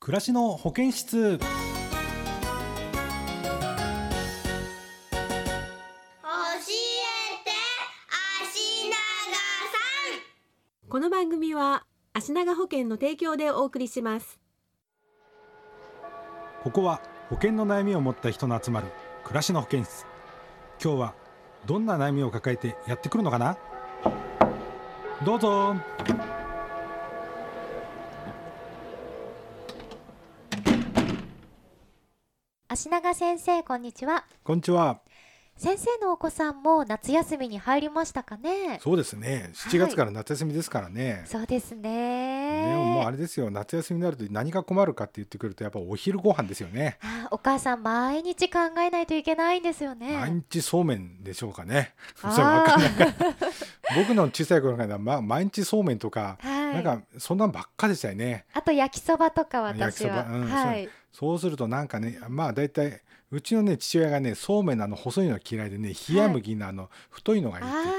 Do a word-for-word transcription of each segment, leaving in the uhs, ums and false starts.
暮らしの保健室。 教えて足長さん。 この番組は足長保険の提供でお送りします。 ここは保険の悩みを持った人の集まる暮らしの保健室。今日はどんな悩みを抱えてやってくるのかな。どうぞ。 足長先生、こんにちは。 こんにちは。 先生のお子さんも夏休みに入りましたかね。 そうですね、しちがつから夏休みですからね、はい、 そうですね。 でももうあれですよ、夏休みになると何が困るかって言ってくるとやっぱお昼ご飯ですよね。 あ、お母さん毎日考えないといけないんですよね。 毎日そうめんでしょうかね。それわかんないから僕の小さい頃から、まあ、毎日そうめんとか、はい、なんかそんなんばっかでしたよね。 あと焼きそばとか私は焼きそば、うん、 はい、 そう、そうするとなんかね、まあだいたいうちのね父親がね、そうめんのあの細いのが嫌いでね、冷麦のあの太いのがいいって言って、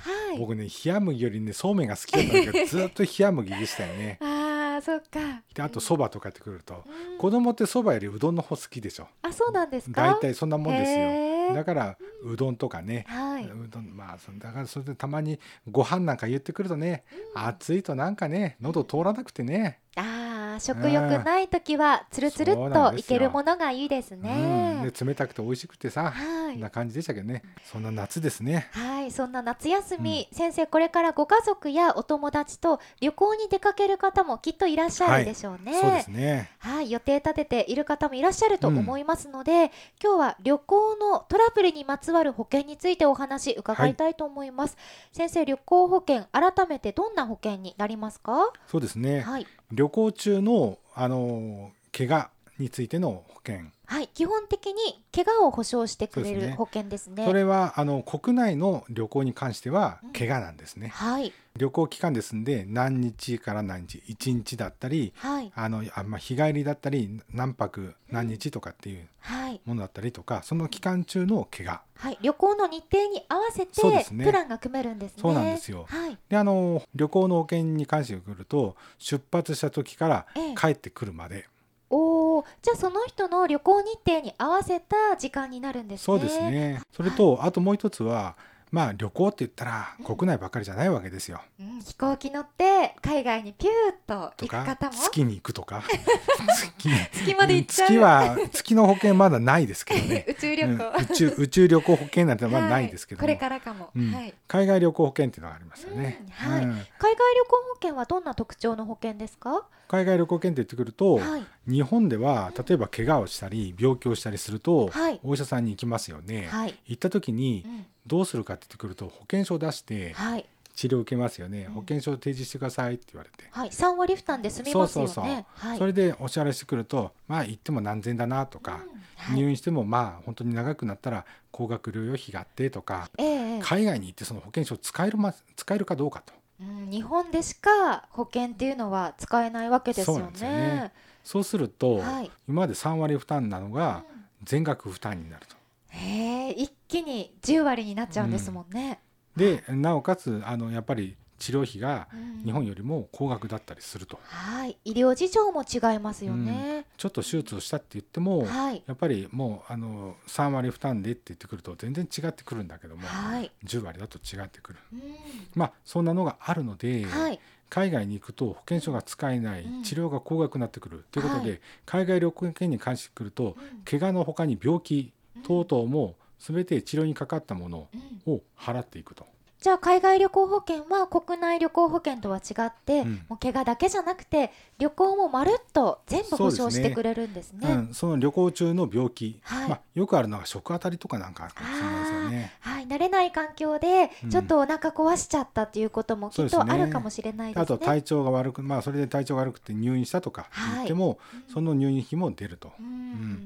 はい、僕ね冷麦よりねそうめんが好きだったんだけどずっと冷麦でしたよね。 ああ、そっか。 であとそばとかってくると、うん、子供ってそばよりうどんの方好きでしょ。 あ、そうなんですか。 だいたいそんなもんですよ。だからうどんとかね、 はい、 うどん、まあだからそれでたまにご飯なんか言ってくるとね、うん、暑いとなんかね喉通らなくてね、 ああ、食欲ない時はつるつるっといけるものがいいですね。 うん、で冷たくて美味しくてさ、 はい、 こんな感じでしたけどね。そんな夏ですね。 はい、そんな夏休み、うん、先生これからご家族やお友達と旅行に出かける方もきっといらっしゃるでしょうね。 はい、そうですね。 はい、予定立てている方もいらっしゃると思いますので、うん、今日は旅行のトラブルにまつわる保険についてお話伺いたいと思います。はい、先生、旅行保険改めてどんな保険になりますか。 そうですね、 はい、 旅行中のあの怪我についての保険、 はい、基本的に怪我を保証してくれる保険ですね。 それはあの国内の旅行に関しては怪我なんですね。 うん、はい、旅行期間ですんで何日から何日、いちにちだったり、はい、あのあまあ、日帰りだったり何泊何日とかっていうものだったりとか、はい、その期間中の怪我、 はい、旅行の日程に合わせてプランが組めるんですね。 そうなんですよ。 はい、 であの旅行の保険に関してくると出発した時から帰ってくるまで、ええ、 お、じゃあその人の旅行日程に合わせた時間になるんですね。 そうですね。それと、はい、あともう一つは、まあ旅行って言ったら国内ばっかりじゃないわけですよ。 うん、飛行機乗って海外にピューッと行く方も、 月に行くとか月, 月まで行っちゃう。 月は月の保険まだないですけどね宇宙旅行、うん、 宇宙宇宙旅行保険なんてまだないですけども、 はい、これからかも、うん、はい、 海外旅行保険っていうのがありますよね。 うん、はい、うん、海外旅行保険はどんな特徴の保険ですか。 海外旅行保険って言ってくると、 はい、 日本では例えば怪我をしたり病気をしたりすると、はい、お医者さんに行きますよね。はい、行った時にどうするかって言ってくると保険証を出して治療を受けますよね。はい、保険証を提示してくださいって言われて、 はい、さんわり負担で済みますよね。 そうそうそう、 はい、 それでお支払いしてくると、まあ行っても何千だなとか、うん、はい、入院してもまあ本当に長くなったら高額療養費があってとか、えー、海外に行ってその保険証を使える、ま、使えるかどうかと、 うん、日本でしか保険っていうのは使えないわけですよね。 そうなんですよね。そうすると、はい、今までさんわり負担なのが全額負担になると、 うん、へー、一気にじゅうわりになっちゃうんですもんね。 うん、でなおかつあのやっぱり治療費が日本よりも高額だったりすると、 うん、はい、医療事情も違いますよね。うん、 ちょっと手術をしたって言っても、はい、やっぱりもうあのさんわり負担でって言ってくると全然違ってくるんだけども、はい、じゅうわりだと違ってくる、うん、まあそんなのがあるので、はい、海外に行くと保険証が使えない、うん、治療が高額になってくるということで、はい、海外旅行保険に関してくると、うん、怪我のほかに病気等々も全て治療にかかったものを払っていくと。 じゃあ海外旅行保険は国内旅行保険とは違って、うん、もう怪我だけじゃなくて旅行もまるっと全部保証してくれるんですね。 そうですね、うん、その旅行中の病気、はい、まあ、よくあるのは食あたりとかなんかあるかもしれないですよね。 はい、慣れない環境でちょっとお腹壊しちゃったっていうこともきっとあるかもしれないですね。 あと体調が悪く、まあ、それで体調が悪くて入院したとか言っても、はい、その入院費も出ると、うんうん、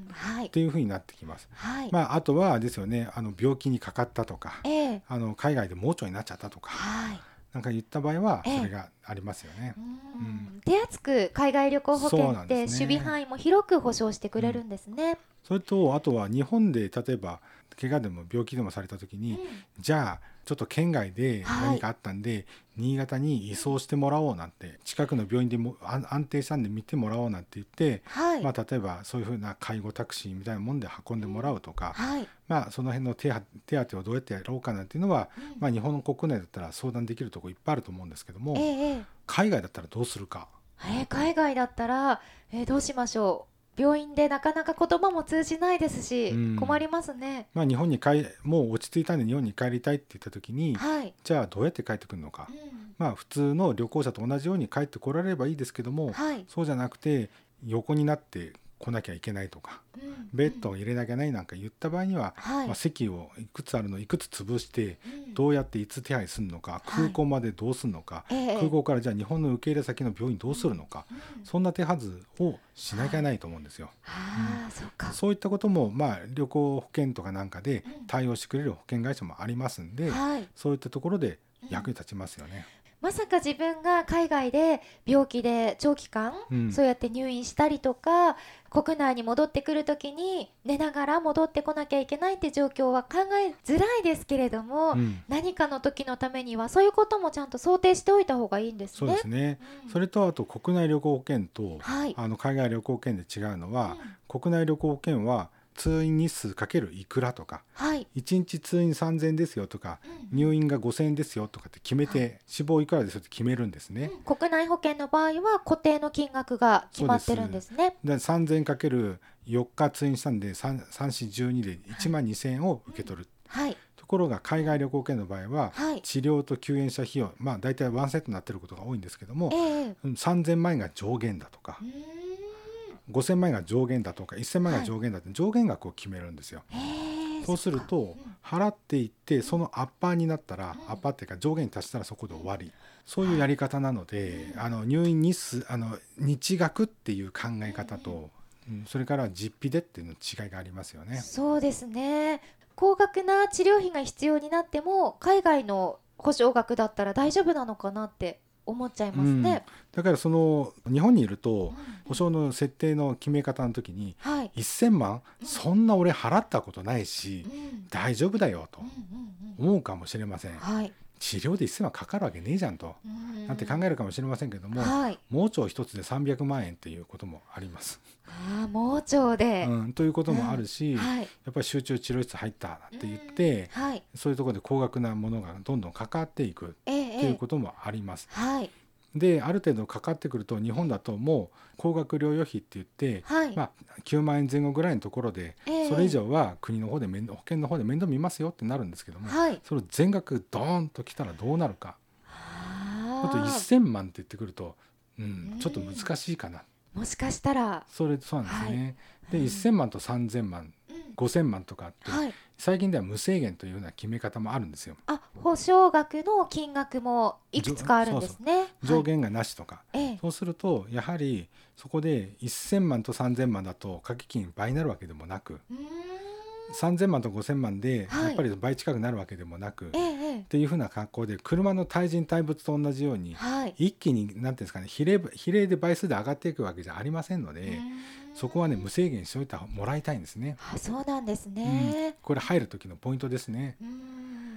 はい、っていうふうになってきます。はい、まあ、あとはですよね、あの病気にかかったとか、えー、あの海外で盲腸になっちゃったとか、はい、なんか言った場合はそれがありますよね。えーうん、手厚く海外旅行保険って守備範囲も広く保証してくれるんですね。 それとあとは日本で例えば怪我でも病気でもされた時に、うん、じゃあちょっと県外で何かあったんで、はい、新潟に移送してもらおうなんて、近くの病院でも安定したんで見てもらおうなんて言って、はい、まあ、例えばそういうふうな介護タクシーみたいなもんで運んでもらうとか、はい、まあ、その辺の手当てをどうやってやろうかなんていうのは、うん、まあ、日本の国内だったら相談できるところいっぱいあると思うんですけども、えー、海外だったらどうするか。 えー、海外だったら、えー、どうしましょう。病院でなかなか言葉も通じないですし、うん、困りますね。 まあ、日本に帰もう落ち着いたんで日本に帰りたいって言った時に、はい、じゃあどうやって帰ってくるのか、うん、まあ、普通の旅行者と同じように帰ってこられればいいですけども、はい、そうじゃなくて横になって来なきゃいけないとか、うん、ベッドを入れなきゃいけないなんか言った場合には、はい、まあ、席をいくつあるのいくつ潰して、うん、どうやっていつ手配するのか、空港までどうするのか、はい、空港からじゃあ日本の受け入れ先の病院どうするのか、うん、そんな手はずをしなきゃないと思うんですよ。 はい、うん、そうか。 そういったことも、まあ、旅行保険とかなんかで対応してくれる保険会社もありますんで、はい、そういったところで役に立ちますよね。 まさか自分が海外で病気で長期間、うん、そうやって入院したりとか国内に戻ってくるときに寝ながら戻ってこなきゃいけないって状況は考えづらいですけれども、うん、何かの時のためにはそういうこともちゃんと想定しておいた方がいいんですね。 そうですね、うん、それとあと国内旅行保険と、はい、あの海外旅行保険で違うのは、うん、国内旅行保険は通院日数かけるいくらとか、はい、いちにち通院さんぜんえんですよとか、うん、入院がごせんえんですよとかって決めて、はい、死亡いくらですよって決めるんですね、 うん、国内保険の場合は固定の金額が決まってるんですね。 でさんぜんえんかけるよっか通院したんでさん、さん、よん、じゅうにでいちまんにせんえんを受け取る、はい、ところが海外旅行保険の場合は、はい、治療と救援者費用、まあ大体ワンセットになってることが多いんですけども、えー、さんぜんまんえんが上限だとか、ごせんまんえんが上限だとかいっせんまんえんが上限だって上限額を決めるんですよ。そうすると払っていってそのアッパーになったら、アッパーっていうか上限に達したらそこで終わり、そういうやり方なので、あの入院日数あの日額っていう考え方と、うん、それから実費でっていうの違いがありますよね。 そうですね。高額な治療費が必要になっても海外の保証額だったら大丈夫なのかなって思っちゃいますね、うん、 だからその日本にいると保証の設定の決め方の時に、はい、せんまん、うん、そんな俺払ったことないし、うん、大丈夫だよと思うかもしれません、はい、治療でせんまんかかるわけねえじゃんと、うん、なんて考えるかもしれませんけども、はい、盲腸一つでさんびゃくまんえんっていうこともあります。 あ、盲腸で、 うん、ということもあるし、うん、はい、やっぱり集中治療室入ったって言って、うん、はい、そういうところで高額なものがどんどんかかっていくっていうこともあります、ええ、はい、である程度かかってくると日本だともう高額療養費って言って、はい、まあ、きゅうまんえんぜん後ぐらいのところで、えー、それ以上は国の方で面倒保険の方で面倒見ますよってなるんですけども、はい、それを全額ドーンときたらどうなるか。あとせんまんって言ってくると、うん、ちょっと難しいかな、 もしかしたらそれそうなんですね、はい、でせんまんとさんぜんまん、うん、ごせんまんとかって、はい、最近では無制限というような決め方もあるんですよ。 あ、保証額の金額もいくつかあるんですね。そうそう、上限がなしとか、はい、そうするとやはりそこでせんまんとさんぜんまんだと掛け金倍になるわけでもなく、うーん、さんぜんまんとごせんまんでやっぱり倍近くなるわけでもなく、はい、っていうふうな格好で車の対人対物と同じように、はい、一気に何ていうんですかね、比例、比例で倍数で上がっていくわけじゃありませんので、そこはね無制限にしておいてもらいたいんですね。 あ、そうなんですね、 うん、これ入る時のポイントですね。うん、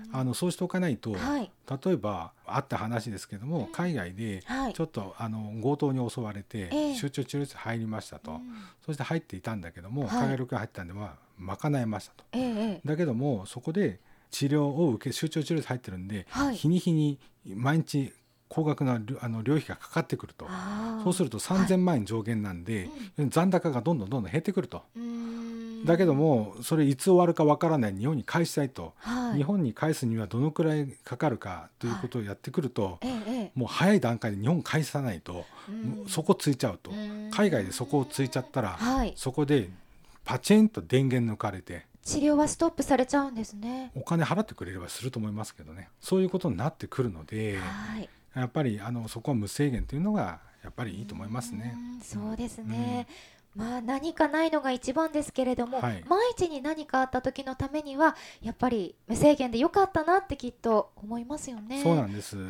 あのそうしておかないと、はい、例えばあった話ですけども、うん、海外でちょっとあの強盗に襲われて、えー、集中治療室入りましたと、うん、そして入っていたんだけども、はい、海外旅行が入ったんでは賄えましたと、えー、だけどもそこで治療を受け集中治療室入ってるんで、はい、日に日に毎日高額なあの療費がかかってくると、そうするとさんぜんまんえん上限なんで、はい、残高がどんどんどんどん減ってくると。うーん、だけどもそれいつ終わるかわからない日本に返したいと、はい、日本に返すにはどのくらいかかるかということをやってくると、はい、もう早い段階で日本返さないとそこついちゃうと、海外でそこをついちゃったら、はい、そこでパチンと電源抜かれて治療はストップされちゃうんですね。 お金払ってくれればすると思いますけどね、そういうことになってくるので、はい、やっぱりあのそこは無制限というのがやっぱりいいと思いますね。 うん、そうですね、 まあ何かないのが一番ですけれども、はい、万一に何かあった時のためにはやっぱり無制限で良かったなってきっと思いますよね。 そうなんです、はい、うん、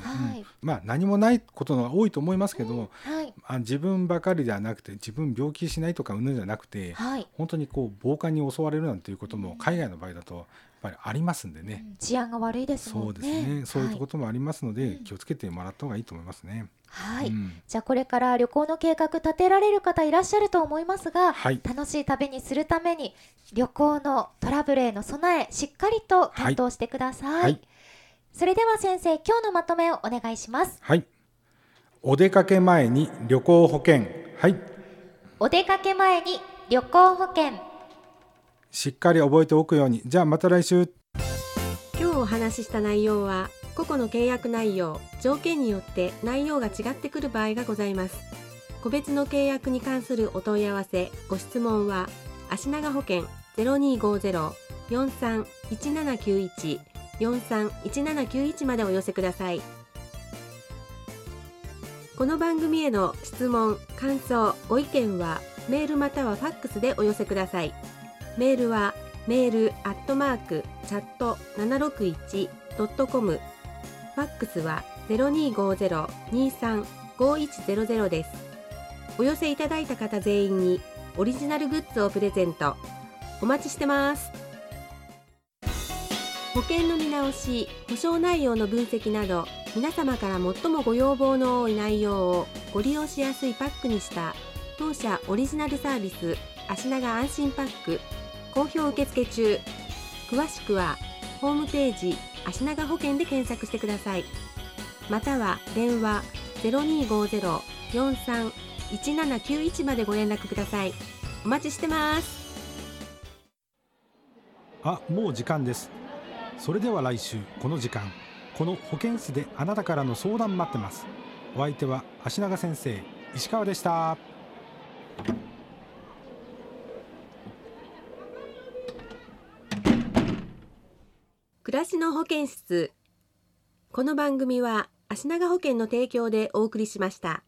まあ何もないことが多いと思いますけど、うん、はい、あ自分ばかりではなくて自分病気しないとかうんぬんじゃなくて、はい、本当にこう暴漢に襲われるなんていうことも海外の場合だとやっぱりありますんでね、 うん、治安が悪いですもんね。 そうですね、そういうこともありますので、はい、気をつけてもらった方がいいと思いますね。 はい、うん、じゃあこれから旅行の計画立てられる方いらっしゃると思いますが、はい、楽しい旅にするために旅行のトラブルへの備えしっかりと検討してください、はいはい、それでは先生、今日のまとめをお願いします。 はい、お出かけ前に旅行保険、はい、 お出かけ前に旅行保険、 しっかり覚えておくように。じゃあまた来週。 今日お話しした内容は個々の契約内容、条件によって内容が違ってくる場合がございます。個別の契約に関するお問い合わせ、ご質問は足長保険 ゼロにーごーゼロ よんさん いちななきゅういち よんさん いちななきゅういちまでお寄せください。この番組への質問、感想、ご意見はメールまたはファックスでお寄せください。メールはメールアットマークチャットななろくいちドットコム、ファックスは ゼロにーごーゼロ にーさん ごーいちゼロゼロ です。お寄せいただいた方全員にオリジナルグッズをプレゼント。お待ちしてます。保険の見直し、保証内容の分析など、皆様から最もご要望の多い内容をご利用しやすいパックにした当社オリジナルサービス、足長安心パック、好評受付中。詳しくはホームページ足長保険で検索してください。または電話 ゼロにーごーゼロ よんさん いちななきゅういちまでご連絡ください。お待ちしてます。 あ、もう時間です。それでは来週この時間、この保健室であなたからの相談待ってます。お相手は足長先生、石川でした。 暮らしの保健室。この番組は足長保険の提供でお送りしました。